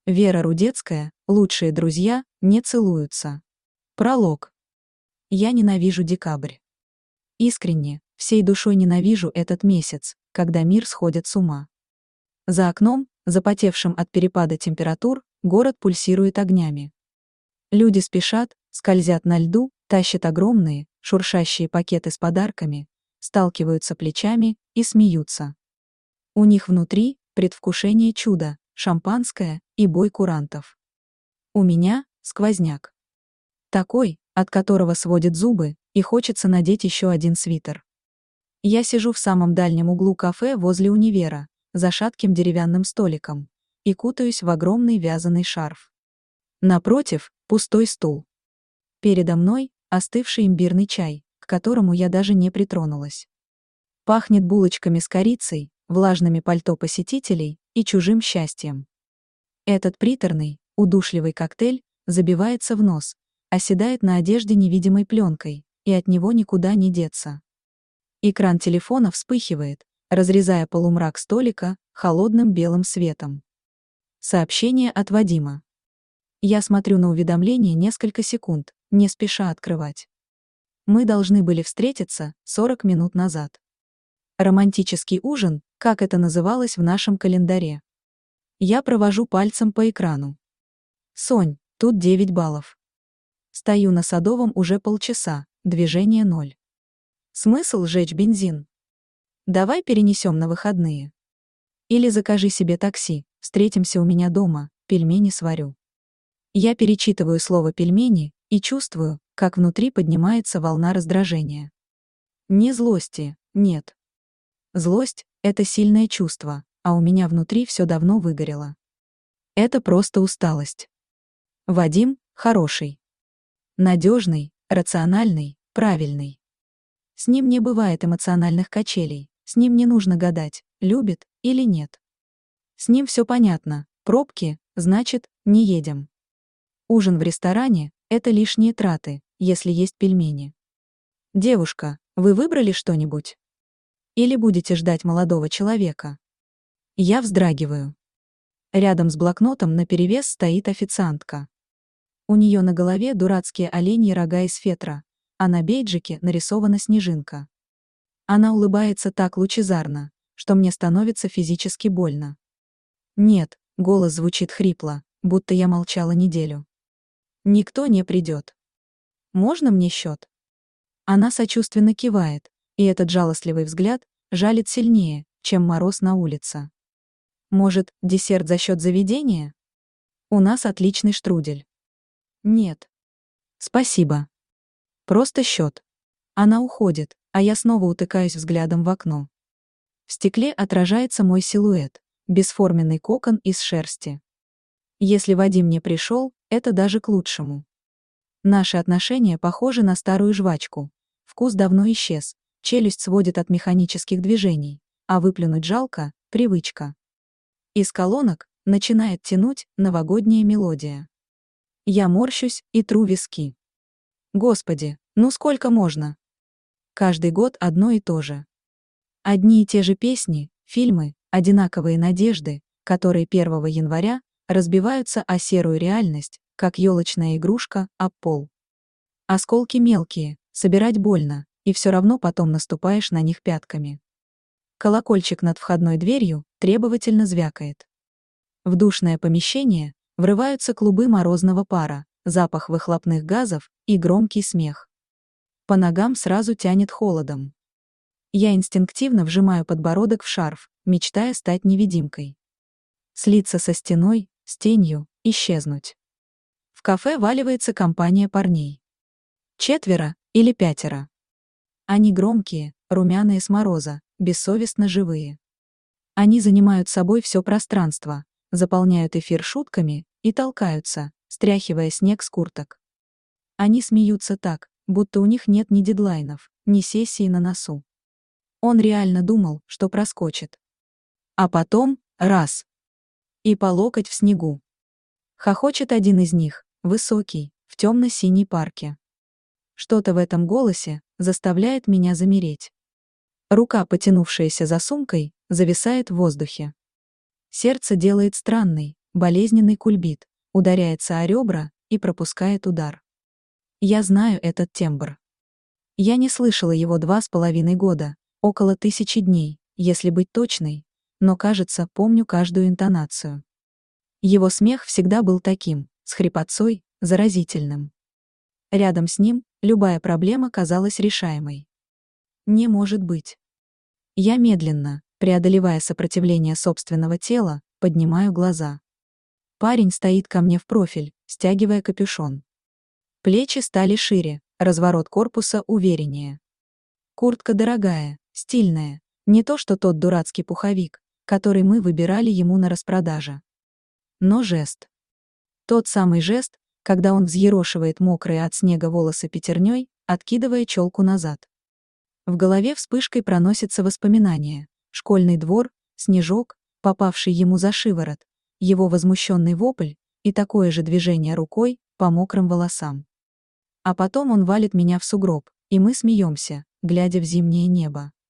Вера Рудецкая, лучшие друзья не целуются. Пролог. Я ненавижу декабрь. Искренне, всей душой ненавижу этот месяц, когда мир сходит с ума. За окном, запотевшим от перепада температур, город пульсирует огнями. Люди спешат, скользят на льду, тащат огромные, шуршащие пакеты с подарками, сталкиваются плечами и смеются. У них внутри предвкушение чуда, шампанское и бой курантов. У меня сквозняк. Такой, от которого сводит зубы, и хочется надеть еще один свитер. Я сижу в самом дальнем углу кафе возле универа, за шатким деревянным столиком, и кутаюсь в огромный вязаный шарф. Напротив — пустой стул. Передо мной — остывший имбирный чай, к которому я даже не притронулась. Пахнет булочками с корицей, влажными пальто посетителей и чужим счастьем. Этот приторный, удушливый коктейль забивается в нос, оседает на одежде невидимой пленкой, и от него никуда не деться. Экран телефона вспыхивает, разрезая полумрак столика холодным белым светом. Сообщение от Вадима. Я смотрю на уведомление несколько секунд, не спеша открывать. Мы должны были встретиться 40 минут назад. Романтический ужин, как это называлось в нашем календаре. Я провожу пальцем по экрану. Сонь, тут 9 баллов. Стою на Садовом уже полчаса, движение 0. Смысл жечь бензин? Давай перенесем на выходные. Или закажи себе такси, встретимся у меня дома, пельмени сварю. Я перечитываю слово «пельмени» и чувствую, как внутри поднимается волна раздражения. Не злости, нет. Злость — это сильное чувство, а у меня внутри все давно выгорело. Это просто усталость. Вадим — хороший. Надежный, рациональный, правильный. С ним не бывает эмоциональных качелей, с ним не нужно гадать, любит или нет. С ним все понятно, пробки, значит, не едем. Ужин в ресторане — это лишние траты, если есть пельмени. Девушка, вы выбрали что-нибудь? Или будете ждать молодого человека? Я вздрагиваю. Рядом с блокнотом наперевес стоит официантка. У нее на голове дурацкие оленьи рога из фетра, а на бейджике нарисована снежинка. Она улыбается так лучезарно, что мне становится физически больно. Нет, голос звучит хрипло, будто я молчала неделю. Никто не придет. Можно мне счет? Она сочувственно кивает, и этот жалостливый взгляд жалит сильнее, чем мороз на улице. Может, десерт за счет заведения? У нас отличный штрудель. Нет. Спасибо. Просто счет. Она уходит, а я снова утыкаюсь взглядом в окно. В стекле отражается мой силуэт, бесформенный кокон из шерсти. Если Вадим не пришел, это даже к лучшему. Наши отношения похожи на старую жвачку. Вкус давно исчез, челюсть сводит от механических движений, а выплюнуть жалко — привычка. Из колонок начинает тянуть новогодняя мелодия. Я морщусь и тру виски. Господи, ну сколько можно? Каждый год одно и то же. Одни и те же песни, фильмы, одинаковые надежды, которые 1 января разбиваются о серую реальность, как елочная игрушка об пол. Осколки мелкие, собирать больно, и все равно потом наступаешь на них пятками. Колокольчик над входной дверью требовательно звякает. В душное помещение врываются клубы морозного пара, запах выхлопных газов и громкий смех. По ногам сразу тянет холодом. Я инстинктивно вжимаю подбородок в шарф, мечтая стать невидимкой. Слиться со стеной, с тенью, исчезнуть. В кафе валивается компания парней. 4 или 5. Они громкие, румяные с мороза, бессовестно живые. Они занимают собой все пространство, заполняют эфир шутками и толкаются, стряхивая снег с курток. Они смеются так, будто у них нет ни дедлайнов, ни сессии на носу. Он реально думал, что проскочит. А потом — раз. И по локоть в снегу. Хохочет один из них, высокий, в темно-синей парке. Что-то в этом голосе заставляет меня замереть. Рука, потянувшаяся за сумкой, зависает в воздухе. Сердце делает странный, болезненный кульбит, ударяется о ребра и пропускает удар. Я знаю этот тембр. Я не слышала его 2,5 года, около 1000 дней, если быть точной, но, кажется, помню каждую интонацию. Его смех всегда был таким, с хрипотцой, заразительным. Рядом с ним любая проблема казалась решаемой. Не может быть. Я медленно, преодолевая сопротивление собственного тела, поднимаю глаза. Парень стоит ко мне в профиль, стягивая капюшон. Плечи стали шире, разворот корпуса увереннее. Куртка дорогая, стильная, не то что тот дурацкий пуховик, который мы выбирали ему на распродаже. Но жест. Тот самый жест, когда он взъерошивает мокрые от снега волосы пятерней, откидывая челку назад. В голове вспышкой проносятся воспоминания. Школьный двор, снежок, попавший ему за шиворот, его возмущенный вопль и такое же движение рукой по мокрым волосам. А потом он валит меня в сугроб, и мы смеемся, глядя в зимнее небо.